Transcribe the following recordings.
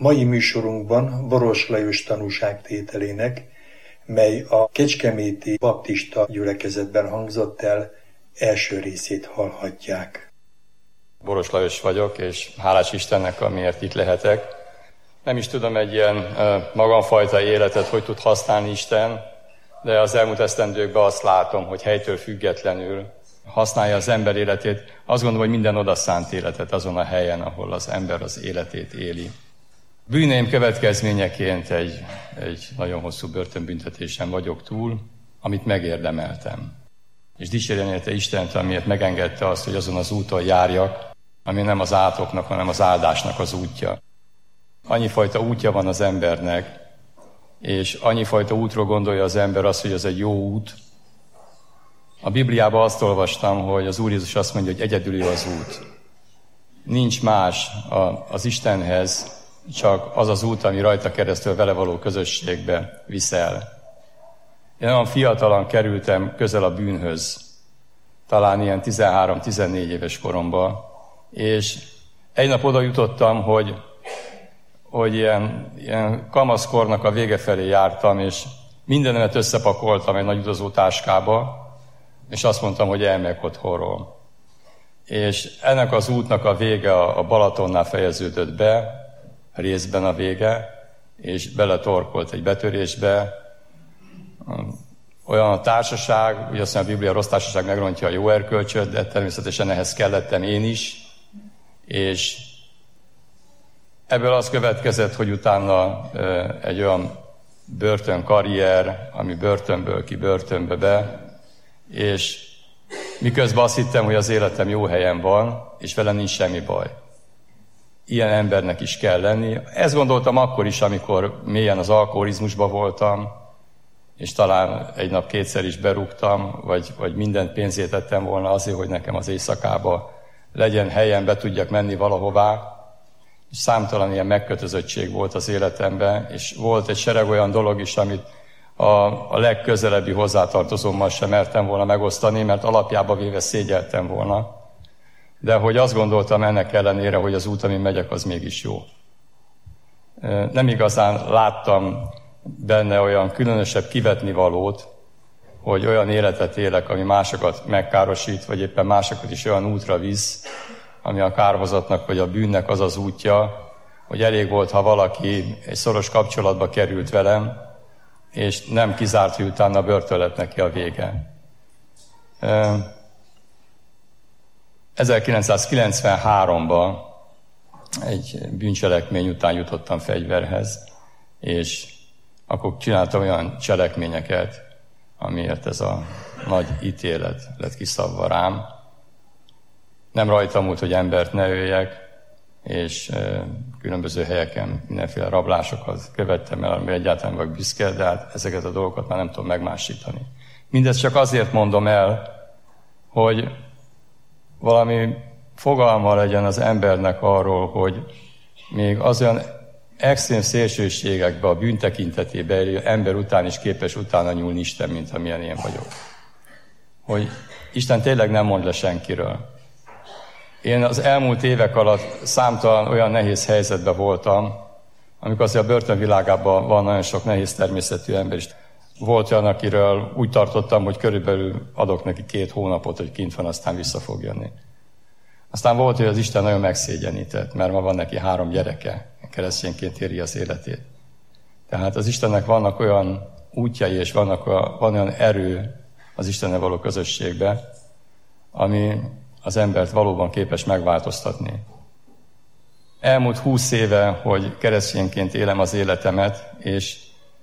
Mai műsorunkban Baross Lajos tanúságtételének, mely a kecskeméti baptista gyülekezetben hangzott el, első részét hallhatják. Baross Lajos vagyok, és hálás Istennek, amiért itt lehetek. Nem is tudom egy ilyen magamfajta életet, hogy tud használni Isten, de az elmúlt esztendőkben azt látom, hogy helytől függetlenül használja az ember életét. Azt gondolom, hogy minden odaszánt életet azon a helyen, ahol az ember az életét éli. Bűneim következményeként egy nagyon hosszú börtönbüntetésen vagyok túl, amit megérdemeltem. És dicsérjen érte Istent, amiért megengedte azt, hogy azon az úton járjak, ami nem az átoknak, hanem az áldásnak az útja. Annyifajta útja van az embernek, és annyifajta útról gondolja az ember azt, hogy ez egy jó út. A Bibliában azt olvastam, hogy az Úr Jézus azt mondja, hogy egyedül jó az út. Nincs más az Istenhez, csak az az út, ami rajta keresztül vele való közösségbe viszel. Én olyan fiatalan kerültem közel a bűnhöz, talán ilyen 13-14 éves koromban, és egy nap oda jutottam, hogy ilyen kamaszkornak a vége felé jártam, és mindenemet összepakoltam egy nagy utazó táskába, és azt mondtam, hogy elmegyek otthonról. És ennek az útnak a vége a Balatonnál fejeződött be, részben a vége, és beletorkolt egy betörésbe. Olyan a társaság, ugye azt mondja, a Biblia, rossz társaság megrontja a jó erkölcsöt, de természetesen ehhez kellettem én is, és ebből az következett, hogy utána egy olyan börtönkarrier, ami börtönből ki börtönbe be, és miközben azt hittem, hogy az életem jó helyen van, és vele nincs semmi baj. Ilyen embernek is kell lenni. Ezt gondoltam akkor is, amikor mélyen az alkoholizmusban voltam, és talán egy nap kétszer is berúgtam, vagy mindent pénzét tettem volna azért, hogy nekem az éjszakába legyen helyen, be tudjak menni valahová. És számtalan ilyen megkötözöttség volt az életemben, és volt egy sereg olyan dolog is, amit a legközelebbi hozzátartozómmal sem mertem volna megosztani, mert alapjába véve szégyeltem volna. De hogy azt gondoltam ennek ellenére, hogy az út, amin megyek, az mégis jó. Nem igazán láttam benne olyan különösebb kivetnivalót, hogy olyan életet élek, ami másokat megkárosít, vagy éppen másokat is olyan útra visz, ami a kárhozatnak vagy a bűnnek az az útja, hogy elég volt, ha valaki egy szoros kapcsolatba került velem, és nem kizárt, hogy utána börtön lett neki a vége. 1993-ban egy bűncselekmény után jutottam fegyverhez, és akkor csináltam olyan cselekményeket, amiért ez a nagy ítélet lett kiszabva rám. Nem rajtam múlt, hogy embert ne öljek, és különböző helyeken mindenféle rablásokat követtem el, amire egyáltalán vagyok büszke, de hát ezeket a dolgokat már nem tudom megmásítani. Mindezt csak azért mondom el, hogy valami fogalma legyen az embernek arról, hogy még az olyan extrém szélsőségekben, a bűn tekintetében élő ember után is képes utána nyúlni Isten, mint amilyen én vagyok. Hogy Isten tényleg nem mond le senkiről. Én az elmúlt évek alatt számtalan olyan nehéz helyzetben voltam, amikor azért a börtönvilágában van nagyon sok nehéz természetű ember is. Volt olyan, akiről úgy tartottam, hogy körülbelül adok neki 2 hónapot, hogy kint van, aztán vissza fog jönni. Aztán volt, hogy az Isten nagyon megszégyenített, mert ma van neki 3 gyereke, keresztényként éri az életét. Tehát az Istennek vannak olyan útjai, és van olyan erő az Istennel való közösségbe, ami az embert valóban képes megváltoztatni. Elmúlt 20 éve, hogy keresztényként élem az életemet, és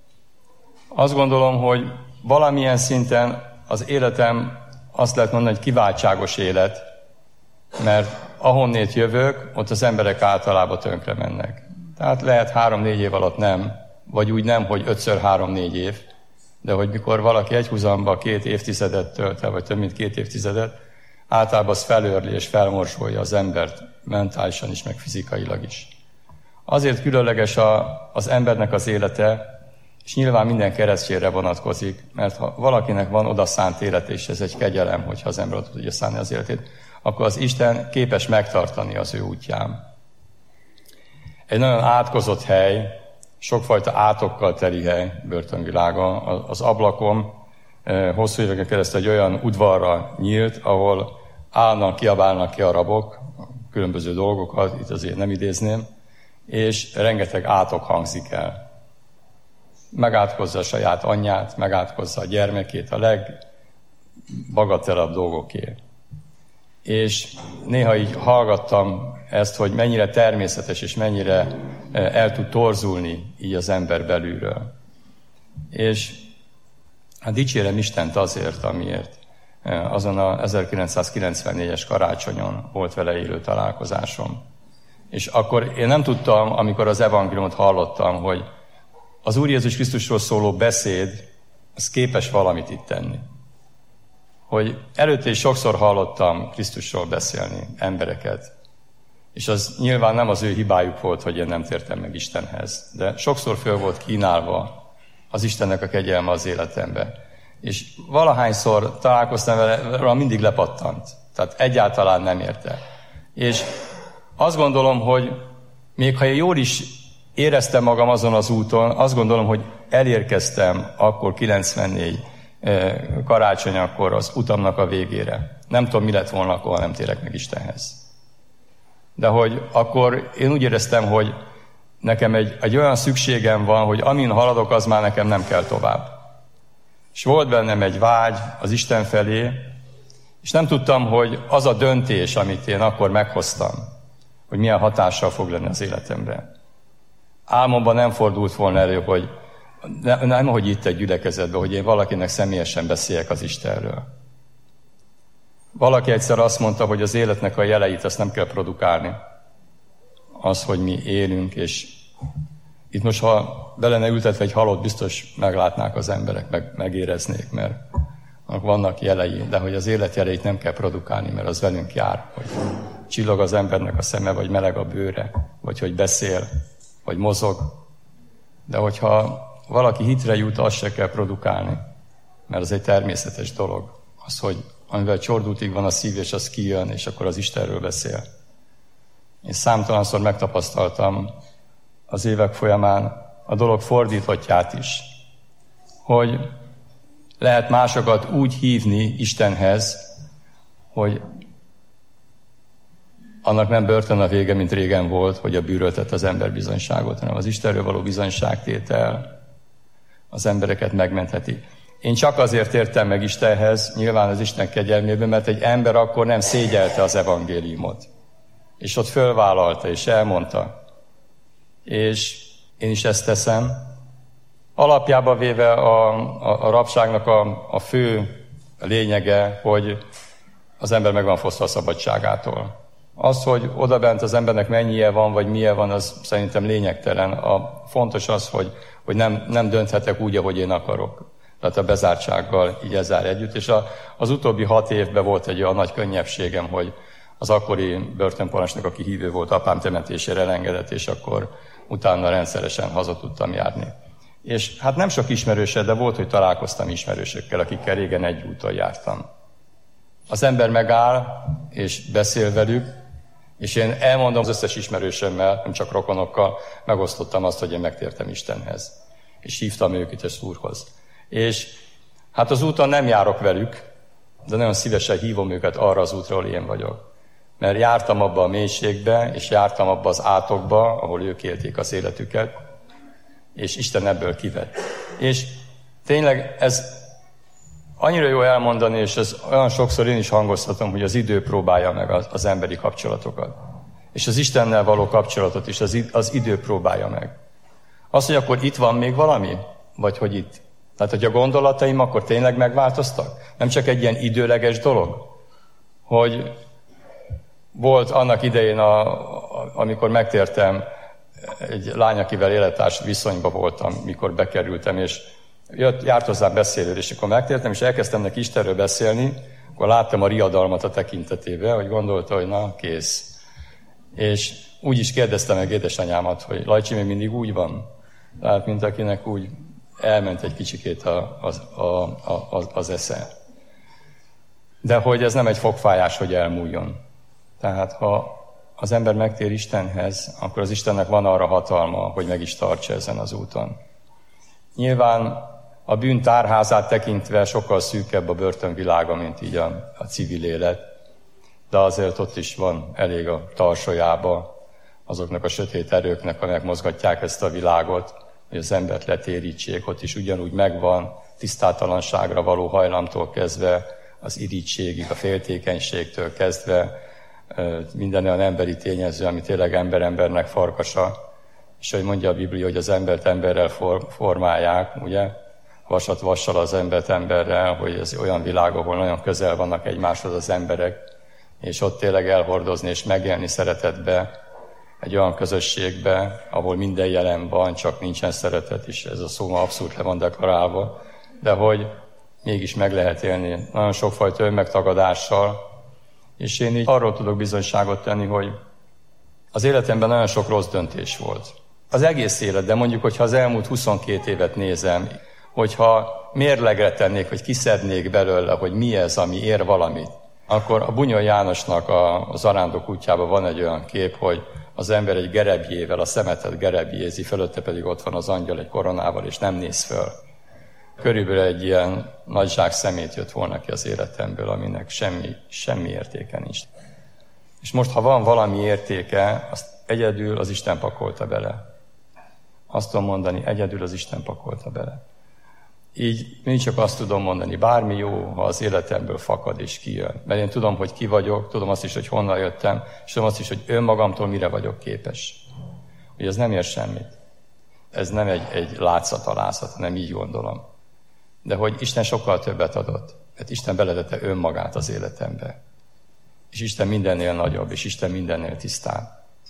azt gondolom, hogy valamilyen szinten az életem azt lehet mondani, hogy kiváltságos élet, mert ahonnét jövök, ott az emberek általában tönkre mennek. Tehát lehet 3-4 év alatt nem, vagy úgy nem, hogy 5x3-4 év, de hogy mikor valaki egyhuzamba 2 évtizedet tölt el, vagy több mint 2 évtizedet, általában az felőrli és felmorsolja az embert mentálisan is, meg fizikailag is. Azért különleges az embernek az élete, és nyilván minden keresztjére vonatkozik, mert ha valakinek van odaszánt élet, és ez egy kegyelem, hogyha az ember oda tudja szánni az életét, akkor az Isten képes megtartani az ő útján. egy nagyon átkozott hely, sokfajta átokkal teli hely, börtönvilága. Az ablakom hosszú éveken keresztül egy olyan udvarra nyílt, ahol állnak, kiabálnak ki a rabok, különböző dolgokat, itt azért nem idézném, és rengeteg átok hangzik el. Megátkozza a saját anyját, megátkozza a gyermekét, a legbagatelabb dolgokért. És néha így hallgattam ezt, hogy mennyire természetes, és mennyire el tud torzulni így az ember belülről. És hát dicsérem Istent azért, amiért azon a 1994-es karácsonyon volt vele élő találkozásom. És akkor én nem tudtam, amikor az evangéliumot hallottam, hogy az Úr Jézus Krisztusról szóló beszéd, az képes valamit itt tenni. Hogy előtte is sokszor hallottam Krisztusról beszélni embereket, és az nyilván nem az ő hibájuk volt, hogy én nem tértem meg Istenhez, de sokszor föl volt kínálva az Istennek a kegyelme az életembe. És valahányszor találkoztam vele, mindig lepattant. Tehát egyáltalán nem érte. És azt gondolom, hogy még ha én jól is éreztem magam azon az úton, azt gondolom, hogy elérkeztem akkor 94 karácsonyakkor az utamnak a végére. Nem tudom, mi lett volna, akkor nem térek meg Istenhez. De hogy akkor én úgy éreztem, hogy nekem egy olyan szükségem van, hogy amin haladok, az már nekem nem kell tovább. És volt bennem egy vágy az Isten felé, és nem tudtam, hogy az a döntés, amit én akkor meghoztam, hogy milyen hatással fog lenni az életemre. Álmomban nem fordult volna elő, hogy nem, hogy itt egy gyülekezetben, hogy én valakinek személyesen beszéljek az Istenről. Valaki egyszer azt mondta, hogy az életnek a jeleit azt nem kell produkálni. Az, hogy mi élünk, és itt most, ha be lenne ültetve egy halott, biztos meglátnák az emberek, megéreznék, mert vannak jelei, de hogy az élet jeleit nem kell produkálni, mert az velünk jár, hogy csillog az embernek a szeme, vagy meleg a bőre, vagy hogy beszél, vagy mozog. De hogyha valaki hitre jut, azt se kell produkálni, mert az egy természetes dolog. Az, hogy amivel csordultig van a szív, és az kijön, és akkor az Istenről beszél. Én számtalanszor megtapasztaltam az évek folyamán a dolog fordíthatját is, hogy lehet másokat úgy hívni Istenhez, hogy annak nem börtön a vége, mint régen volt, hogy a bűről tett az ember bizonyságot, hanem az Istenről való bizonyságtétel az embereket megmentheti. Én csak azért értem meg Istenhez, nyilván az Isten kegyelmében, mert egy ember akkor nem szégyelte az evangéliumot. És ott fölvállalta, és elmondta. És én is ezt teszem. Alapjába véve a rabságnak a fő lényege, hogy az ember meg van fosztva a szabadságától. Az, hogy odabent az embernek mennyie van, vagy milyen van, az szerintem lényegtelen. Fontos az, hogy nem dönthetek úgy, ahogy én akarok. Tehát a bezártsággal így ez áll együtt. És az utóbbi 6 évben volt egy olyan nagy könnyebbségem, hogy az akkori börtönparancsnok, aki hívő volt, apám temetésére elengedett, és akkor utána rendszeresen haza tudtam járni. És hát nem sok ismerősöd, de volt, hogy találkoztam ismerősökkel, akikkel régen egy úton jártam. Az ember megáll, és beszél velük, és én elmondom az összes ismerősömmel, nem csak rokonokkal, megosztottam azt, hogy én megtértem Istenhez. És hívtam őket az Úrhoz. És hát az úton nem járok velük, de nagyon szívesen hívom őket arra az útra, ahol én vagyok. Mert jártam abba a mélységbe, és jártam abba az átokba, ahol ők élték az életüket, és Isten ebből kivett. És tényleg ez annyira jó elmondani, és ez olyan sokszor én is hangoztatom, hogy az idő próbálja meg az emberi kapcsolatokat. És az Istennel való kapcsolatot is az idő próbálja meg. Az, hogy akkor itt van még valami? Vagy hogy itt? Tehát, hogy a gondolataim akkor tényleg megváltoztak? Nem csak egy ilyen időleges dolog? Hogy volt annak idején, amikor megtértem, egy lány, akivel élettárs viszonyba voltam, mikor bekerültem, és járt hozzám beszélő, és akkor megtértem, és elkezdtem neki Istenről beszélni, akkor láttam a riadalmat a tekintetében, hogy gondolta, hogy na, kész. És úgy is kérdeztem meg édesanyámat, hogy Lajcsi, még mindig úgy van? Tehát, mint akinek úgy elment egy kicsikét az esze. De hogy ez nem egy fogfájás, hogy elmúljon. Tehát, ha az ember megtér Istenhez, akkor az Istennek van arra hatalma, hogy meg is tartsa ezen az úton. Nyilván a bűn tárházát tekintve sokkal szűkebb a börtönvilága, mint így a civil élet, de azért ott is van elég a tarsolyába azoknak a sötét erőknek, amelyek mozgatják ezt a világot, hogy az embert letérítsék, ott is ugyanúgy megvan, tisztátalanságra való hajlamtól kezdve, az irítségig, a féltékenységtől kezdve, minden olyan emberi tényező, ami tényleg embernek farkasa, és hogy mondja a Biblia, hogy az embert emberrel formálják, ugye? Vasat vassal az embert emberrel, hogy ez olyan világ, ahol nagyon közel vannak egymáshoz az emberek, és ott tényleg elhordozni és megélni szeretetbe, egy olyan közösségbe, ahol minden jelen van, csak nincsen szeretet, és ez a szó ma abszolút le van deklarálva, de hogy mégis meg lehet élni nagyon sokfajta önmegtagadással, és én így arról tudok bizonyságot tenni, hogy az életemben nagyon sok rossz döntés volt. Az egész élet, de mondjuk, hogyha az elmúlt 22 évet nézem, hogyha mérlegre tennék, hogy kiszednék belőle, hogy mi ez, ami ér valamit, akkor a Bunyol Jánosnak a Zarándok útjában van egy olyan kép, hogy az ember egy gerebjével, a szemetet gerebjézi, fölötte pedig ott van az angyal egy koronával, és nem néz föl. Körülbelül egy ilyen nagy zsák szemét jött volna ki az életemből, aminek semmi értéke nincs. És most, ha van valami értéke, azt egyedül az Isten pakolta bele. Azt tudom mondani, egyedül az Isten pakolta bele. Így mindig csak azt tudom mondani, bármi jó, ha az életemből fakad és kijön. Mert én tudom, hogy ki vagyok, tudom azt is, hogy honnan jöttem, és tudom azt is, hogy önmagamtól mire vagyok képes. Hogy ez nem ér semmit. Ez nem egy látszat, nem így gondolom. De hogy Isten sokkal többet adott, mert Isten beletette önmagát az életembe. És Isten mindennél nagyobb, és Isten mindennél tisztább.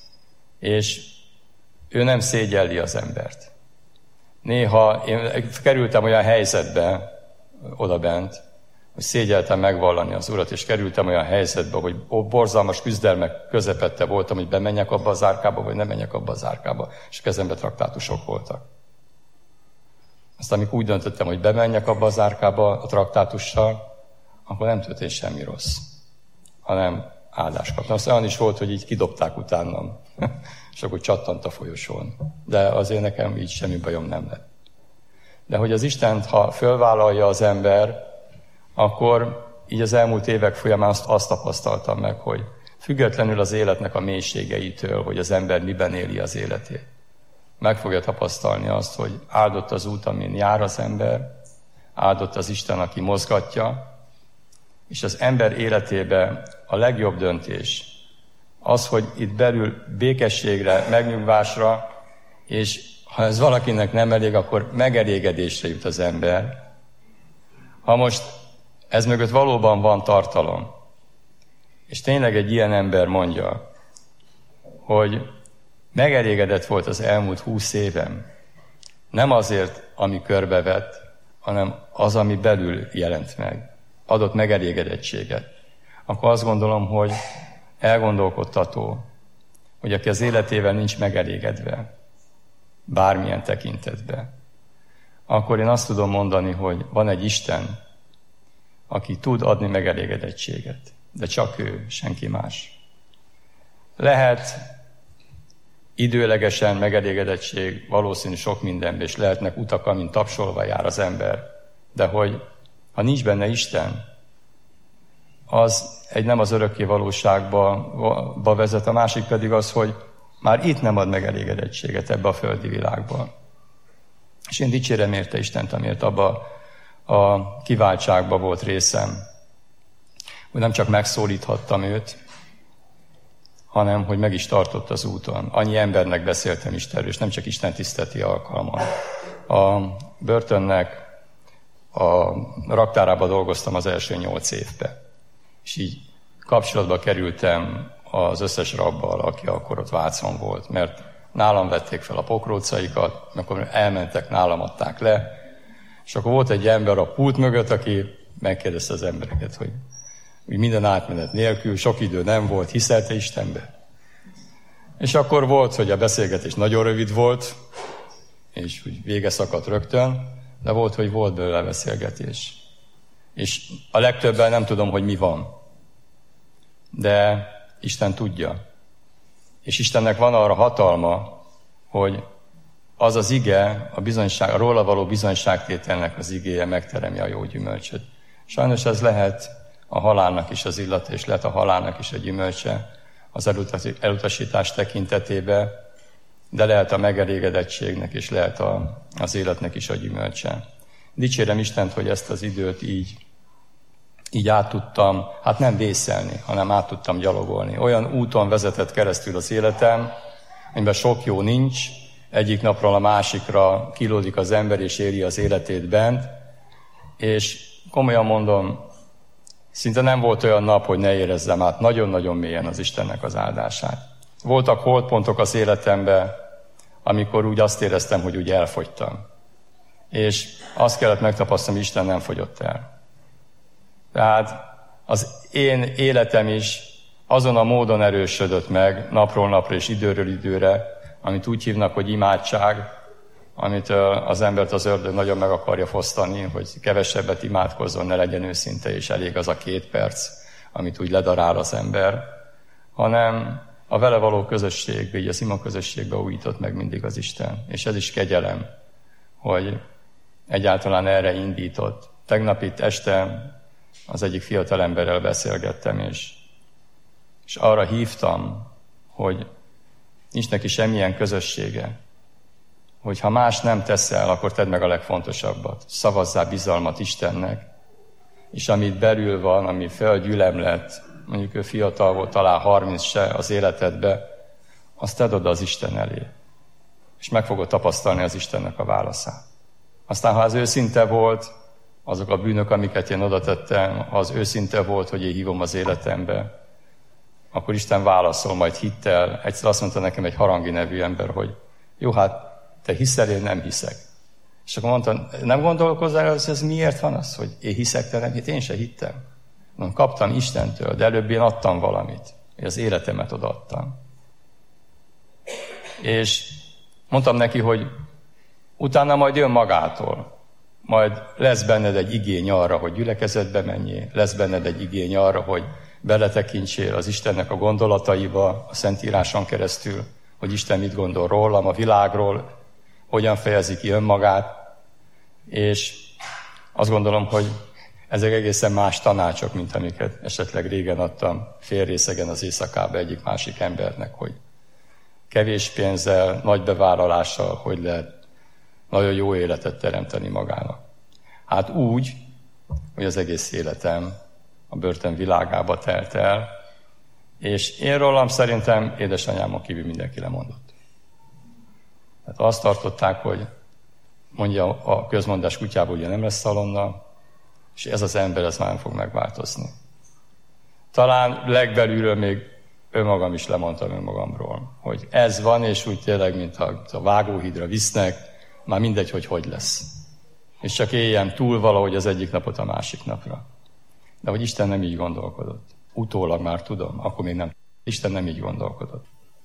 És ő nem szégyelli az embert. Néha én kerültem olyan helyzetbe odabent, hogy szégyeltem megvallani az Urat, és kerültem olyan helyzetbe, hogy borzalmas küzdelmek közepette voltam, hogy bemenjek abba az árkába, vagy nem menjek abba az árkába, és a kezemben traktátusok voltak. Aztán amikor úgy döntöttem, hogy bemenjek abba az árkába a traktátussal, akkor nem történt semmi rossz, hanem áldást kaptam. Aztán olyan is volt, hogy így kidobták utánam, és akkor csattant a folyosón. De azért nekem így semmi bajom nem lett. De hogy az Istent, ha fölvállalja az ember, akkor így az elmúlt évek folyamán azt tapasztaltam meg, hogy függetlenül az életnek a mélységeitől, hogy az ember miben éli az életét, meg fogja tapasztalni azt, hogy áldott az út, amin jár az ember, áldott az Isten, aki mozgatja, és az ember életébe a legjobb döntés az, hogy itt belül békességre, megnyugvásra, és ha ez valakinek nem elég, akkor megelégedésre jut az ember. Ha most ez mögött valóban van tartalom, és tényleg egy ilyen ember mondja, hogy megelégedett volt az elmúlt 20 évem, nem azért, ami körbevett, hanem az, ami belül jelent meg, adott megelégedettséget, akkor azt gondolom, hogy elgondolkodtató, hogy aki az életével nincs megelégedve, bármilyen tekintetben, akkor én azt tudom mondani, hogy van egy Isten, aki tud adni megelégedettséget, de csak ő, senki más. Lehet időlegesen megelégedettség, valószínű sok mindenben, és lehetnek utak, amin tapsolva jár az ember, de hogy ha nincs benne Isten, az egy nem az örökké valóságba vezet, a másik pedig az, hogy már itt nem ad megelégedettséget ebbe a földi világba. És én dicsérem érte Istent, amiért abba a kiváltságba volt részem, hogy nem csak megszólíthattam őt, hanem hogy meg is tartott az úton. Annyi embernek beszéltem Istenről, és nem csak Isten tiszteleti alkalman. A börtönnek a raktárában dolgoztam az első 8 évben. És így kapcsolatba kerültem az összes rabbal, aki akkor ott Vácon volt, mert nálam vették fel a pokrócaikat, akkor elmentek, nálam adták le, és akkor volt egy ember a pult mögött, aki megkérdezte az embereket, hogy minden átmenet nélkül, sok idő nem volt, hiszelte Istenbe? És akkor volt, hogy a beszélgetés nagyon rövid volt, és úgy vége szakadt rögtön, de volt, hogy volt belőle beszélgetés. És a legtöbben nem tudom, hogy mi van. De Isten tudja. És Istennek van arra hatalma, hogy az az ige, a róla való bizonyságtételnek az igéje megteremi a jó gyümölcsöt. Sajnos ez lehet a halálnak is az illata, és lehet a halálnak is a gyümölcse az elutasítás tekintetében, de lehet a megelégedettségnek, és lehet az életnek is a gyümölcse. Dicsérem Istent, hogy ezt az időt így át tudtam, hát nem vészelni, hanem át tudtam gyalogolni. Olyan úton vezetett keresztül az életem, amiben sok jó nincs, egyik napról a másikra kilódik az ember, és éri az életét bent, és komolyan mondom, szinte nem volt olyan nap, hogy ne érezzem át nagyon-nagyon mélyen az Istennek az áldását. Voltak holdpontok az életemben, amikor úgy azt éreztem, hogy úgy elfogytam. És azt kellett megtapasztalni, hogy Isten nem fogyott el. Tehát az én életem is azon a módon erősödött meg napról napra és időről időre, amit úgy hívnak, hogy imádság, amit az embert az ördög nagyon meg akarja fosztani, hogy kevesebbet imádkozzon, ne legyen őszinte, és elég az a 2 perc, amit úgy ledarál az ember, hanem a vele való közösségbe, így az ima közösségbe újított meg mindig az Isten. És ez is kegyelem, hogy egyáltalán erre indított. Tegnap itt este az egyik fiatal emberrel beszélgettem, és arra hívtam, hogy nincs neki semmilyen közössége, hogy ha más nem teszel, akkor tedd meg a legfontosabbat. Szavazzál bizalmat Istennek, és amit belül van, ami felgyülemlett, mondjuk ő fiatal volt, talán 30 se az életedbe, azt tedd oda az Isten elé. És meg fogod tapasztalni az Istennek a válaszát. Aztán, ha az őszinte volt, azok a bűnök, amiket én oda tettem, ha az őszinte volt, hogy én hívom az életembe, akkor Isten válaszol majd hittel. Egyszer azt mondta nekem egy Harangi nevű ember, hogy jó, hát te hiszel, én nem hiszek. És akkor mondtam, nem gondolkozzál, hogy ez miért van az, hogy én hiszek, te nem, én se hittem. Mondom, kaptam Istentől, de előbb én adtam valamit. Én az életemet odaadtam. És mondtam neki, hogy utána majd jön magától. Majd lesz benned egy igény arra, hogy gyülekezetbe menjél, lesz benned egy igény arra, hogy beletekintsél az Istennek a gondolataiba, a Szentíráson keresztül, hogy Isten mit gondol rólam, a világról, hogyan fejezi ki önmagát, és azt gondolom, hogy ezek egészen más tanácsok, mint amiket esetleg régen adtam félrészegen az éjszakába egyik másik embernek, hogy kevés pénzzel, nagy bevállalással, hogy lehet nagyon jó életet teremteni magának. Hát úgy, hogy az egész életem a börtön világába telt el, és én rólam szerintem édesanyámon kívül mindenki lemondott. Tehát azt tartották, hogy mondja a közmondás kutyából, ugye nem lesz szalonna, és ez az ember, ez már nem fog megváltozni. Talán legbelülről még önmagam is lemondtam önmagamról, hogy ez van, és úgy tényleg, mint a vágóhídra visznek, már mindegy, hogy lesz. És csak éljem túl valahogy az egyik napot a másik napra. De hogy Isten nem így gondolkodott. Utólag már tudom, akkor még nem. Isten nem így gondolkodott.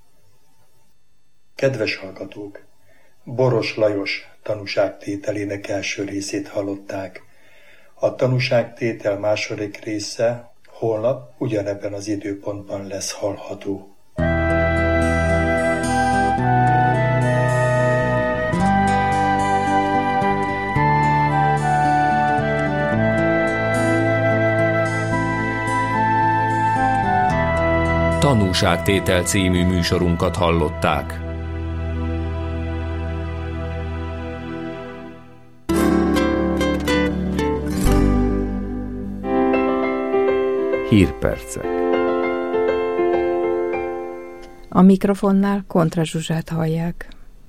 Kedves hallgatók! Boros Lajos tanúságtételének első részét hallották. A tanúságtétel második része holnap ugyanebben az időpontban lesz hallható. Tanúságtétel című műsorunkat hallották. Hírpercek. A mikrofonnál Kontra Zsuzsát hallják.